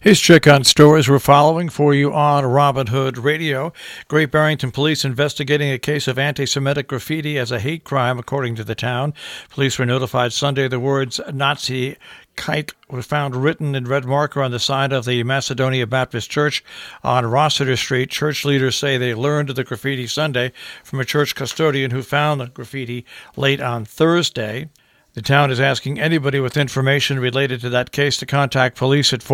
His check on stories we're following for you on Robin Hood Radio. Great Barrington Police investigating a case of anti-Semitic graffiti as a hate crime, according to the town. Police were notified Sunday the words Nazi kite was found written in red marker on the side of the Macedonia Baptist Church on Rossiter Street. Church leaders say they learned of the graffiti Sunday from a church custodian who found the graffiti late on Thursday. The town is asking anybody with information related to that case to contact police at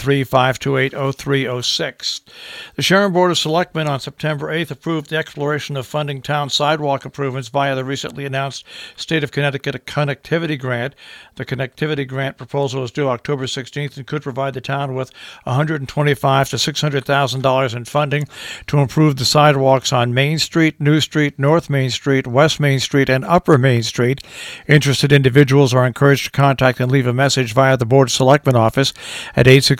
413-528-0306. The Sharon Board of Selectmen on September 8th approved the exploration of funding town sidewalk improvements via the recently announced State of Connecticut Connectivity Grant. The Connectivity Grant proposal is due October 16th and could provide the town with $125,000 to $600,000 in funding to improve the sidewalks on Main Street, New Street, North Main Street, West Main Street, and Upper Main Street. Interested individuals are encouraged to contact and leave a message via the Board of Selectmen office at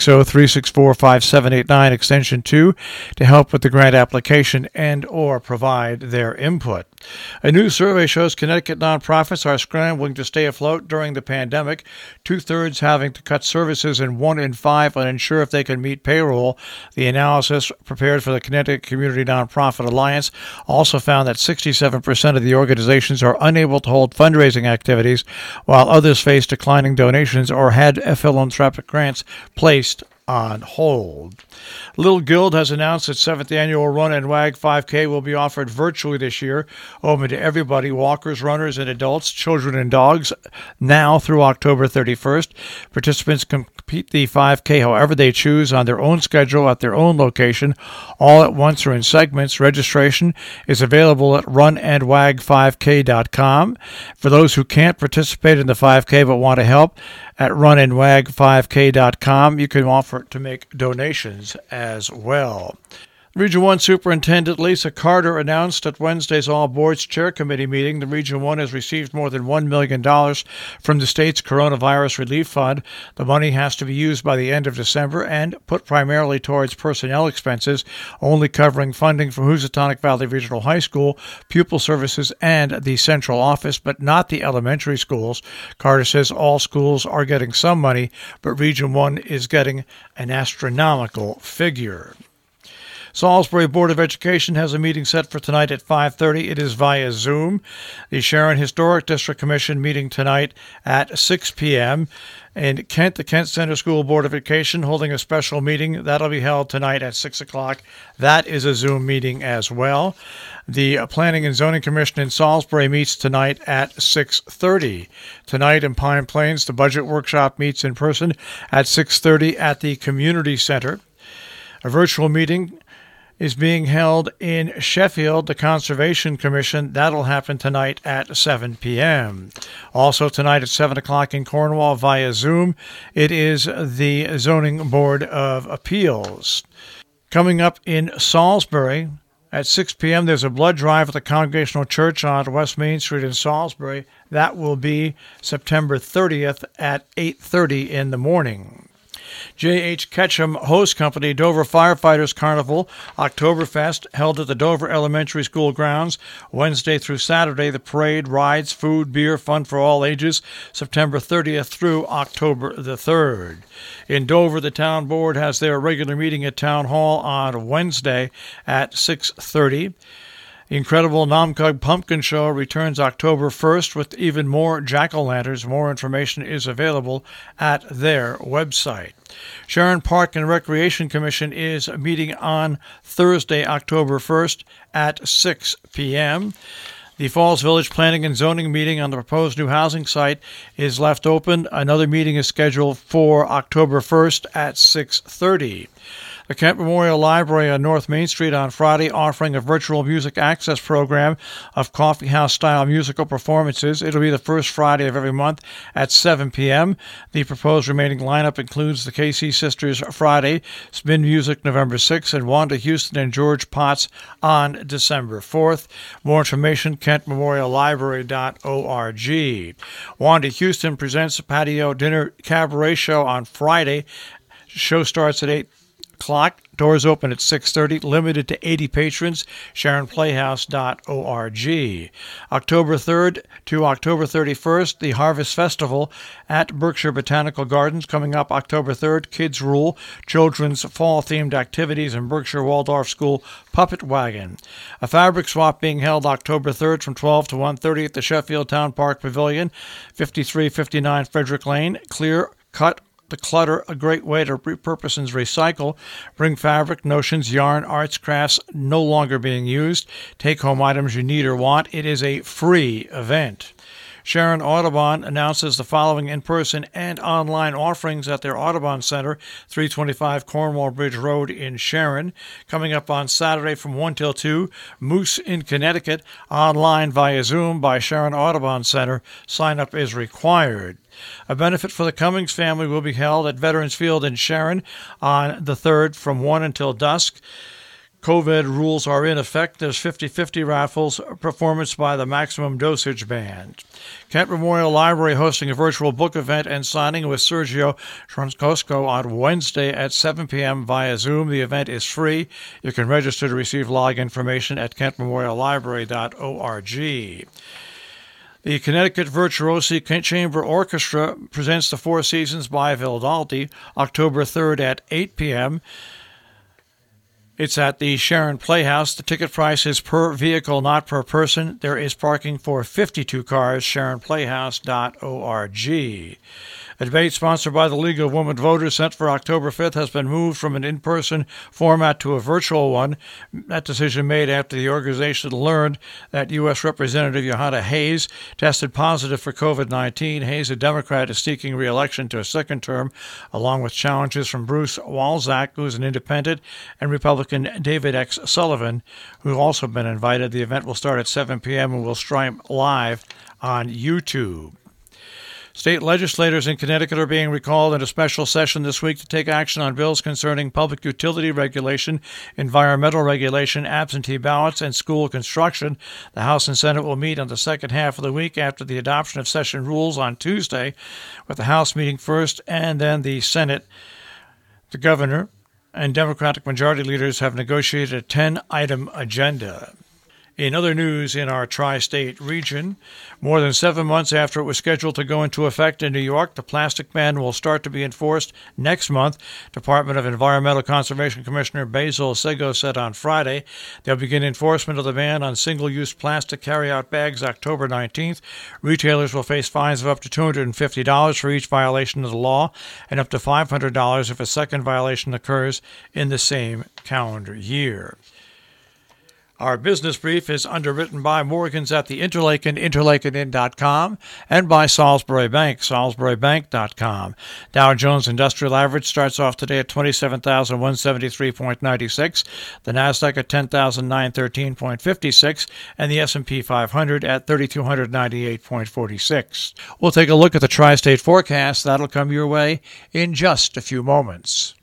860-364-5789 extension 2 to help with the grant application and or provide their input. A new survey shows Connecticut nonprofits are scrambling to stay afloat during the pandemic, two-thirds having to cut services and 1 in 5 unsure if they can meet payroll. The analysis prepared for the Connecticut Community Nonprofit Alliance also found that 67% of the organizations are unable to hold fundraising activities, while others face declining donations or had philanthropic grants placed on hold. Little Guild has announced its 7th annual Run and Wag 5K will be offered virtually this year, open to everybody, walkers, runners, and adults, children, and dogs, now through October 31st. Participants complete the 5K however they choose on their own schedule at their own location, all at once or in segments. Registration is available at runandwag5k.com. For those who can't participate in the 5K but want to help, at runandwag5k.com, you can offer to make donations as well. Region 1 Superintendent Lisa Carter announced at Wednesday's All Boards Chair Committee meeting the Region 1 has received more than $1 million from the state's Coronavirus Relief Fund. The money has to be used by the end of December and put primarily towards personnel expenses, only covering funding for Housatonic Valley Regional High School, pupil services, and the central office, but not the elementary schools. Carter says all schools are getting some money, but Region 1 is getting an astronomical figure. Salisbury Board of Education has a meeting set for tonight at 5:30. It is via Zoom. The Sharon Historic District Commission meeting tonight at 6 p.m. In Kent, the Kent Center School Board of Education holding a special meeting. That'll be held tonight at 6 o'clock. That is a Zoom meeting as well. The Planning and Zoning Commission in Salisbury meets tonight at 6:30. Tonight in Pine Plains, the Budget Workshop meets in person at 6:30 at the Community Center. A virtual meeting is being held in Sheffield, the Conservation Commission. That'll happen tonight at 7 p.m. Also tonight at 7 o'clock in Cornwall via Zoom, it is the Zoning Board of Appeals. Coming up in Salisbury at 6 p.m., there's a blood drive at the Congregational Church on West Main Street in Salisbury. That will be September 30th at 8:30 in the morning. J.H. Ketchum Hose Company Dover Firefighters Carnival Oktoberfest held at the Dover Elementary School grounds Wednesday through Saturday. The parade, rides, food, beer, fun for all ages, September 30th through October the 3rd. In Dover, the town board has their regular meeting at Town Hall on Wednesday at 6:30. The Incredible Namkug Pumpkin Show returns October 1st with even more jack-o'-lanterns. More information is available at their website. Sharon Park and Recreation Commission is meeting on Thursday, October 1st at 6 p.m. The Falls Village Planning and Zoning meeting on the proposed new housing site is left open. Another meeting is scheduled for October 1st at 6:30. The Kent Memorial Library on North Main Street on Friday offering a virtual music access program of coffeehouse-style musical performances. It'll be the first Friday of every month at 7 p.m. The proposed remaining lineup includes the KC Sisters Friday, Spin Music November 6th, and Wanda Houston and George Potts on December 4th. More information, kentmemoriallibrary.org. Wanda Houston presents a patio dinner cabaret show on Friday. Show starts at 8 o'clock. Doors open at 6:30, limited to 80 patrons. SharonPlayhouse.org. October 3rd to October 31st, the Harvest Festival at Berkshire Botanical Gardens. Coming up October 3rd, Kids Rule, children's fall-themed activities in Berkshire Waldorf School Puppet Wagon. A fabric swap being held October 3rd from 12 to 1:30 at the Sheffield Town Park Pavilion, 5359 Frederick Lane. Clear cut the clutter, a great way to repurpose and recycle. Bring fabric, notions, yarn, arts, crafts no longer being used. Take home items you need or want. It is a free event. Sharon Audubon announces the following in-person and online offerings at their Audubon Center, 325 Cornwall Bridge Road in Sharon. Coming up on Saturday from 1 till 2, Moose in Connecticut, online via Zoom by Sharon Audubon Center. Sign-up is required. A benefit for the Cummings family will be held at Veterans Field in Sharon on the 3rd from 1 until dusk. COVID rules are in effect. There's 50-50 raffles, performance by the Maximum Dosage Band. Kent Memorial Library hosting a virtual book event and signing with Sergio Transkosco on Wednesday at 7 p.m. via Zoom. The event is free. You can register to receive log information at kentmemoriallibrary.org. The Connecticut Virtuosi Chamber Orchestra presents the Four Seasons by Vivaldi, October 3rd at 8 p.m. It's at the Sharon Playhouse. The ticket price is per vehicle, not per person. There is parking for 52 cars, sharonplayhouse.org. A debate sponsored by the League of Women Voters set for October 5th has been moved from an in-person format to a virtual one. That decision made after the organization learned that U.S. Representative Johanna Hayes tested positive for COVID-19. Hayes, a Democrat, is seeking re-election to a second term, along with challenges from Bruce Walczak, who is an independent, and Republican David X. Sullivan, who have also been invited. The event will start at 7 p.m. and will stream live on YouTube. State legislators in Connecticut are being recalled in a special session this week to take action on bills concerning public utility regulation, environmental regulation, absentee ballots, and school construction. The House and Senate will meet on the second half of the week after the adoption of session rules on Tuesday, with the House meeting first and then the Senate. The governor and Democratic majority leaders have negotiated a 10-item agenda. In other news in our tri-state region, more than 7 months after it was scheduled to go into effect in New York, the plastic ban will start to be enforced next month. Department of Environmental Conservation Commissioner Basil Sego said on Friday they'll begin enforcement of the ban on single-use plastic carry-out bags October 19th. Retailers will face fines of up to $250 for each violation of the law and up to $500 if a second violation occurs in the same calendar year. Our business brief is underwritten by Morgans at the Interlaken, interlakenin.com, and by Salisbury Bank, salisburybank.com. Dow Jones Industrial Average starts off today at 27,173.96, the Nasdaq at 10,913.56, and the S&P 500 at 3,298.46. We'll take a look at the tri-state forecast. That'll come your way in just a few moments.